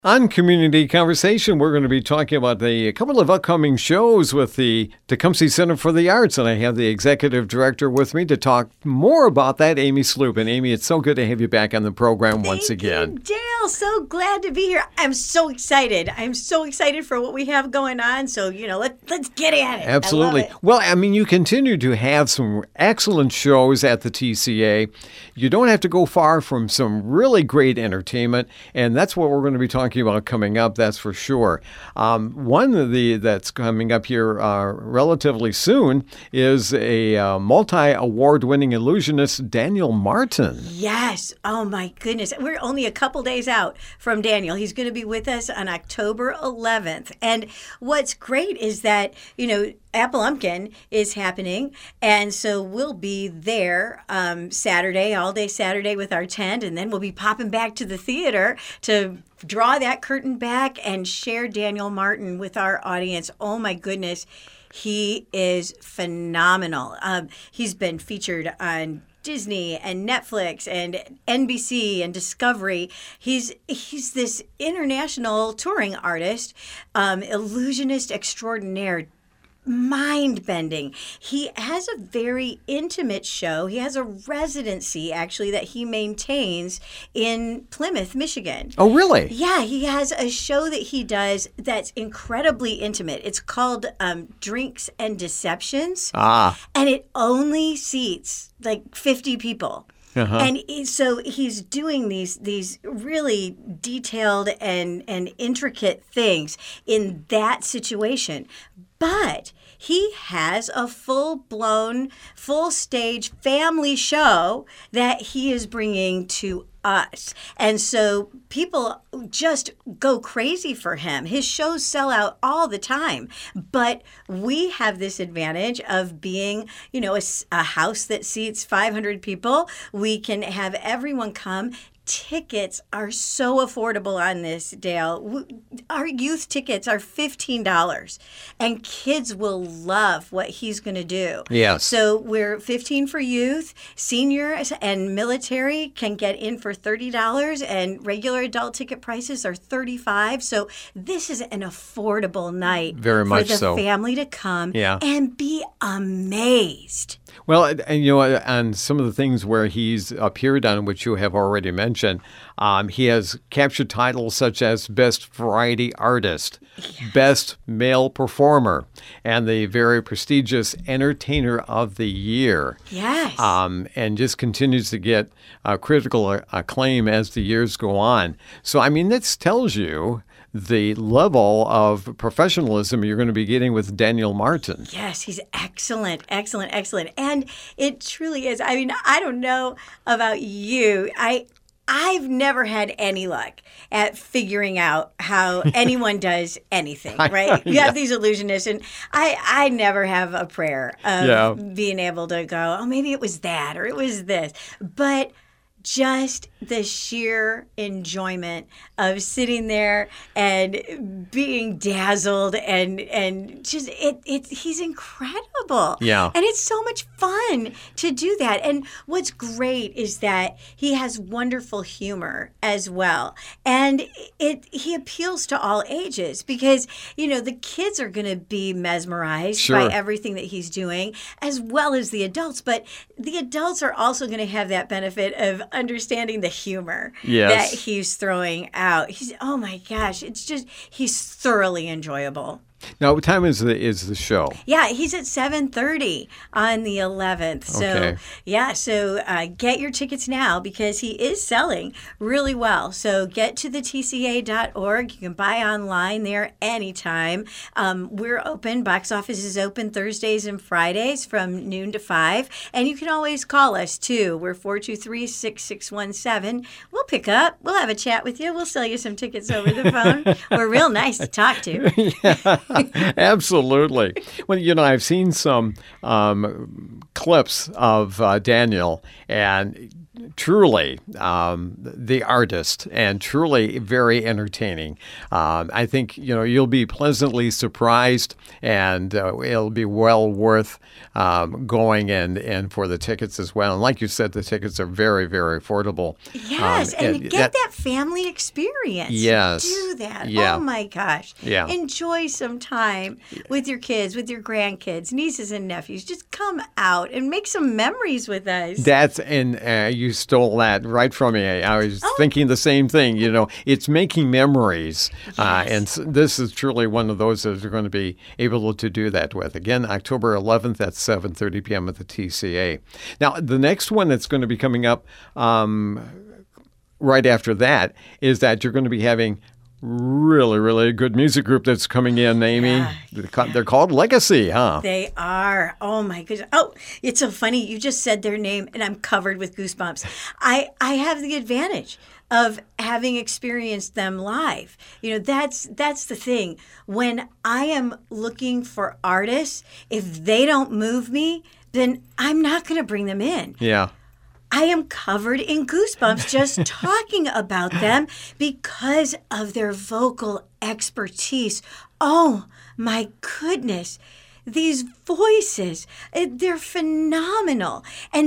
On Community Conversation, we're going to be talking about a couple of upcoming shows with the Tecumseh Center for the Arts, and I have the executive director with me to talk more about that, Amy Sloop. And Amy, it's so good to have you back on the program once again. Thank you, Dale. So glad to be here. I'm so excited. I'm so excited for what we have going on. So, let's get at it. Absolutely. Well, I mean, you continue to have some excellent shows at the TCA. You don't have to go far from some really great entertainment, and that's what we're going to be talking about coming up, that's for sure. One of that's coming up here relatively soon is a multi-award-winning illusionist, Daniel Martin. Yes. Oh, my goodness. We're only a couple days out from Daniel. He's going to be with us on October 11th. And what's great is that, Appalumpkin is happening, and so we'll be there Saturday, all day Saturday with our tent, and then we'll be popping back to the theater to draw that curtain back and share Daniel Martin with our audience. Oh my goodness, he is phenomenal. He's been featured on Disney and Netflix and NBC and Discovery. He's this international touring artist, illusionist extraordinaire, mind-bending. He has a very intimate show. He has a residency, actually, that he maintains in Plymouth, Michigan. Oh, really? Yeah, he has a show that he does that's incredibly intimate. It's called Drinks and Deceptions. And it only seats like 50 people. And so he's doing these really detailed and intricate things in that situation. But he has a full-blown, full-stage family show that he is bringing to us. And so people just go crazy for him. His shows sell out all the time. But we have this advantage of being, a house that seats 500 people. We can have everyone come. Tickets are so affordable on this, Dale. Our youth tickets are $15, and kids will love what he's going to do. Yes. So we're $15 for youth. Seniors and military can get in for $30, and regular adult ticket prices are $35. So this is an affordable night Very much for the so. family to come and be amazed. Well, and on some of the things where he's appeared on, which you have already mentioned, he has captured titles such as Best Variety Artist, Best Male Performer, and the very prestigious Entertainer of the Year. Yes. And just continues to get critical acclaim as the years go on. So, I mean, this tells you the level of professionalism you're going to be getting with Daniel Martin. Yes, he's excellent, excellent, excellent. And it truly is. I mean, I don't know about you. I've never had any luck at figuring out how anyone does anything, right? You have these illusionists, and I never have a prayer of being able to go, oh, maybe it was that or it was this. But just the sheer enjoyment of sitting there and being dazzled and just he's incredible. Yeah. And it's so much fun to do that. And what's great is that he has wonderful humor as well. And he appeals to all ages because, the kids are going to be mesmerized by everything that he's doing, as well as the adults. But the adults are also going to have that benefit of understanding the humor that he's throwing out. Oh my gosh, he's thoroughly enjoyable. Now, what time is the show? Yeah, he's at 7:30 on the 11th. So, get your tickets now because he is selling really well. So get to the TCA.org. You can buy online there anytime. We're open. Box office is open Thursdays and Fridays from noon to 5. And you can always call us, too. We're 423-6617. We'll pick up. We'll have a chat with you. We'll sell you some tickets over the phone. We're real nice to talk to. Yeah. Absolutely. Well, I've seen some clips of Daniel, and truly the artist and truly very entertaining. I think, you'll be pleasantly surprised, and it'll be well worth going and for the tickets as well. And like you said, the tickets are very, very affordable. Yes, and get that family experience. Yes. Do that. Yeah. Oh, my gosh. Yeah. Enjoy some time with your kids, with your grandkids, nieces and nephews. Just come out and make some memories with us. You stole that right from me. I was thinking the same thing. It's making memories. Yes. And this is truly one of those that are going to be able to do that with. Again, October 11th at 7:30 p.m. at the TCA. Now, the next one that's going to be coming up right after that is that you're going to be having really, really good music group that's coming in, Amy. Yeah. They're called Legacy, huh? They are. Oh, my goodness. Oh, it's so funny. You just said their name, and I'm covered with goosebumps. I have the advantage of having experienced them live. That's the thing. When I am looking for artists, if they don't move me, then I'm not going to bring them in. Yeah. I am covered in goosebumps just talking about them because of their vocal expertise. Oh, my goodness. These voices, they're phenomenal. And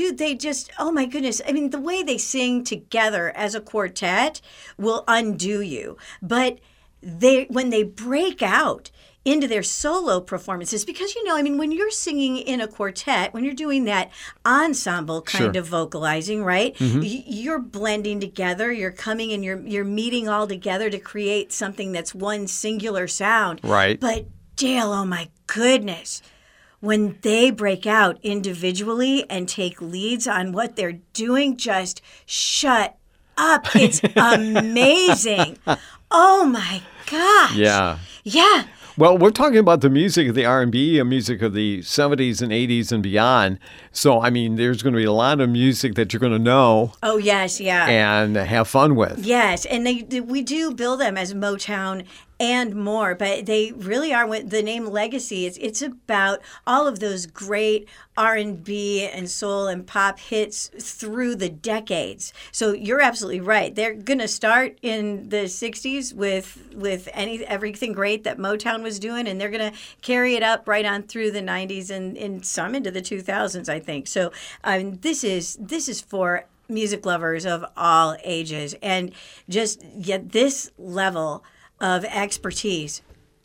oh my goodness. I mean, the way they sing together as a quartet will undo you. But when they break out into their solo performances, because, when you're singing in a quartet, when you're doing that ensemble kind of vocalizing, right? Mm-hmm. You're blending together, you're coming and you're meeting all together to create something that's one singular sound. Right. But Dale, oh my goodness, when they break out individually and take leads on what they're doing, just shut up. It's amazing. Oh my gosh. Yeah. Yeah. Well, we're talking about the music of the R&B, music of the 70s and 80s and beyond. So, there's going to be a lot of music that you're going to know. Oh, yes, yeah. And have fun with. Yes, and we do bill them as Motown and more, but they really are. The name Legacy, it's about all of those great R&B and soul and pop hits through the decades. So you're absolutely right. They're going to start in the 60s with everything great that Motown was doing, and they're going to carry it up right on through the 90s and some into the 2000s, I think. So this is for music lovers of all ages, and just get this level of expertise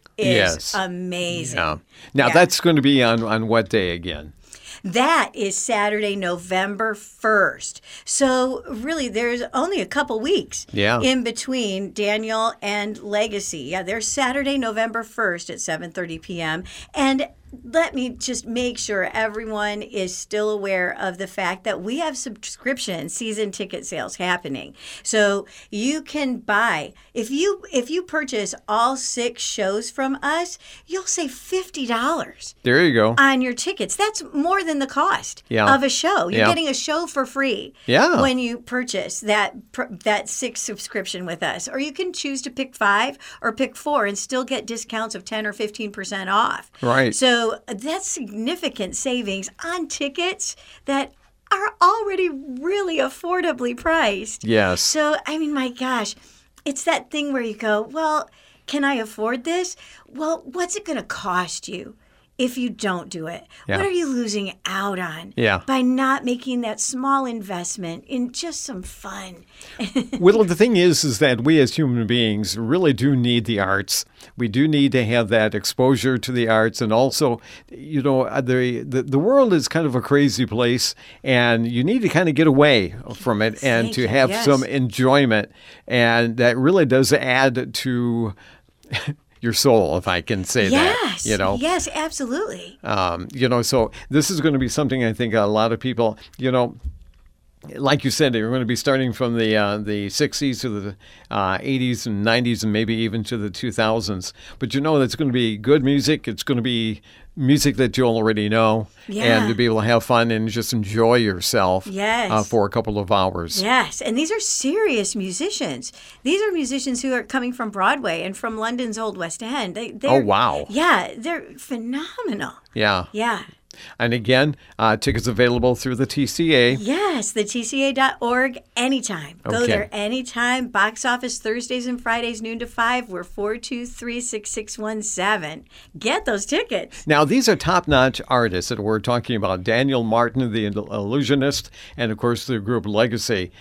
is amazing. Yeah. Now, that's going to be on what day again? That is Saturday, November 1st. So really, there's only a couple weeks in between Daniel and Legacy. Yeah, there's Saturday, November 1st at 7:30 p.m. And let me just make sure everyone is still aware of the fact that we have subscription season ticket sales happening. So you can buy, if you purchase all 6 shows from us, you'll save $50. There you go. On your tickets. That's more than the cost of a show. You're getting a show for free when you purchase that 6 subscription with us. Or you can choose to pick 5 or pick 4 and still get discounts of 10 or 15% off. Right. So that's significant savings on tickets that are already really affordably priced. Yes. So, my gosh, it's that thing where you go, well, can I afford this? Well, what's it going to cost you if you don't do it? Yeah. What are you losing out on by not making that small investment in just some fun? Well, the thing is that we as human beings really do need the arts. We do need to have that exposure to the arts. And also, the world is kind of a crazy place, and you need to kind of get away from it and to have some enjoyment. And that really does add to your soul, if I can say that. Yes, absolutely. So this is going to be something I think a lot of people, like you said, they're going to be starting from the 60s to the 80s and 90s and maybe even to the 2000s. But that's going to be good music. It's going to be music that you already know, and to be able to have fun and just enjoy yourself for a couple of hours. Yes, and these are serious musicians. These are musicians who are coming from Broadway and from London's Old West End. Oh, wow. Yeah, they're phenomenal. Yeah. Yeah. And again, tickets available through the TCA. Yes, the TCA.org anytime. Go there anytime. Box office Thursdays and Fridays, noon to 5. We're 423-6617. Get those tickets. Now, these are top-notch artists that we're talking about. Daniel Martin, the illusionist, and, of course, the group Legacy.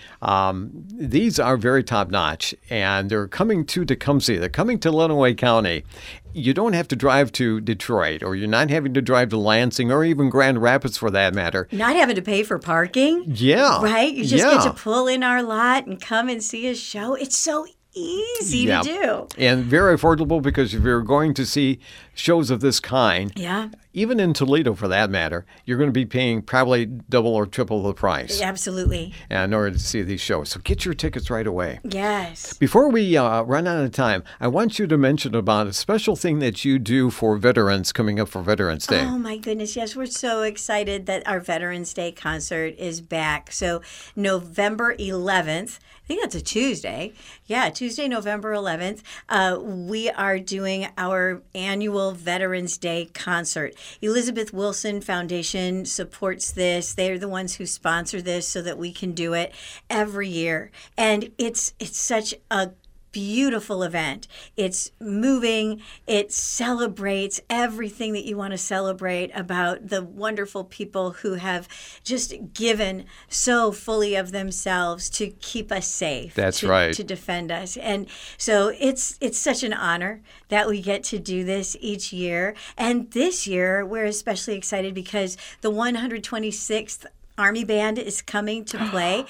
These are very top-notch, and they're coming to Tecumseh. They're coming to Lenawee County. You don't have to drive to Detroit, or you're not having to drive to Lansing, or even Grand Rapids for that matter. Not having to pay for parking. Yeah. Right? You just get to pull in our lot and come and see a show. It's so easy to do. And very affordable, because if you're going to see shows of this kind, even in Toledo for that matter, you're going to be paying probably double or triple the price. Absolutely. In order to see these shows. So get your tickets right away. Yes. Before we run out of time, I want you to mention about a special thing that you do for veterans coming up for Veterans Day. Oh, my goodness. Yes, we're so excited that our Veterans Day concert is back. So November 11th, I think that's a Tuesday. Yeah, Tuesday, November 11th, we are doing our annual Veterans Day concert. Elizabeth Wilson Foundation supports this. They're the ones who sponsor this so that we can do it every year. And it's such a beautiful event. It's moving. It celebrates everything that you want to celebrate about the wonderful people who have just given so fully of themselves to keep us safe. That's right. To defend us. And so it's such an honor that we get to do this each year. And this year, we're especially excited because the 126th Army Band is coming to play.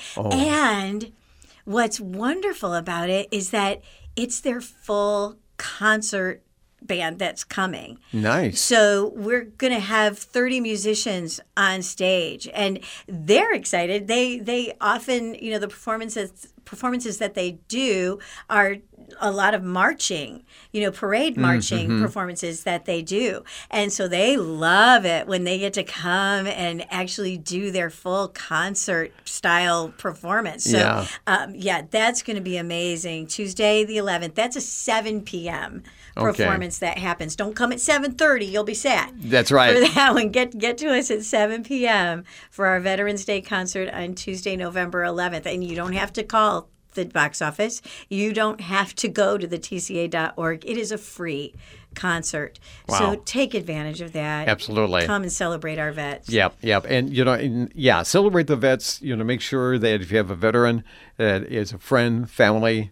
And what's wonderful about it is that it's their full concert band that's coming. Nice. So we're going to have 30 musicians on stage, and they're excited. They often, the performances that they do are a lot of marching, parade marching performances that they do. And so they love it when they get to come and actually do their full concert style performance. So, that's going to be amazing. Tuesday the 11th, that's a 7 p.m. performance that happens. Don't come at 7:30. You'll be sad. That's right. For that one, get to us at 7 p.m. for our Veterans Day concert on Tuesday, November 11th. And you don't have to call the box office. You don't have to go to the TCA.org. It is a free concert. Wow. So take advantage of that. Absolutely. Come and celebrate our vets. Yep. And, celebrate the vets. Make sure that if you have a veteran that is a friend, family,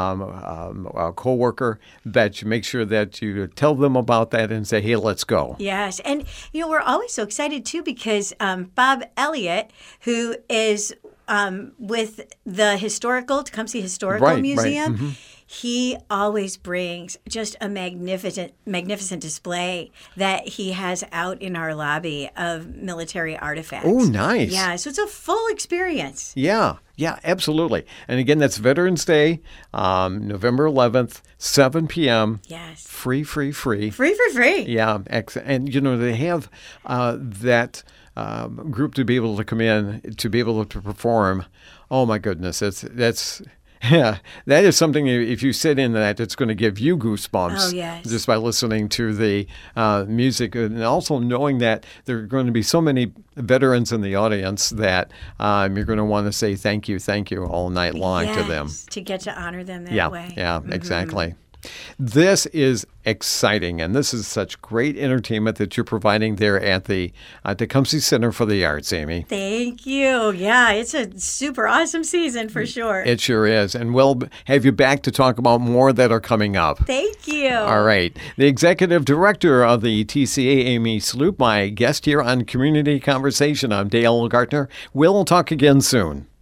a co-worker, that you make sure that you tell them about that and say, hey, let's go. Yes. And, we're always so excited, too, because Bob Elliott, who is with the Tecumseh Historical Museum, Right. He always brings just a magnificent display that he has out in our lobby of military artifacts. Oh, nice. Yeah, so it's a full experience. Yeah, absolutely. And again, that's Veterans Day, November 11th, 7 p.m. Yes. Free. Free. Yeah, and they have that group to be able to come in, to be able to perform. Oh my goodness, that is something. If you sit in that, it's going to give you goosebumps. Oh, yes. Just by listening to the music, and also knowing that there are going to be so many veterans in the audience that you're going to want to say thank you all night long to them. To get to honor them that way. Yeah, exactly. This is exciting, and this is such great entertainment that you're providing there at the Tecumseh Center for the Arts, Amy. Thank you. Yeah, it's a super awesome season for sure. It sure is, and we'll have you back to talk about more that are coming up. Thank you. All right. The Executive Director of the TCA, Amy Sloop, my guest here on Community Conversation. I'm Dale Gartner. We'll talk again soon.